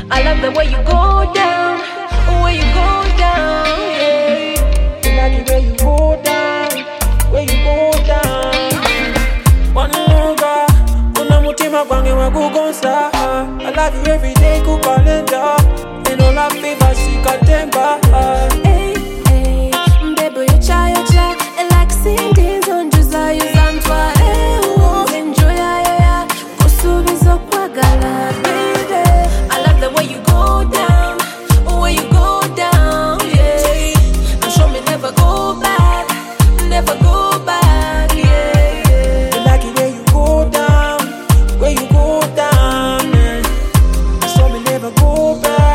I love the way you go down, yeah. I like the way you go down, where you go down. Wanuga, unamutima kwange wakugonsa. I love you every day, kukalenda. And all I favor, sikatemba. Hey, hey, baby, yocha, like singing on Josiah Zantwa. Enjoy ya, kusubizo kwa gala, baby. I love the way you go down, yeah. And show me never go back, yeah. I like the way you go down, man. Show me never go back.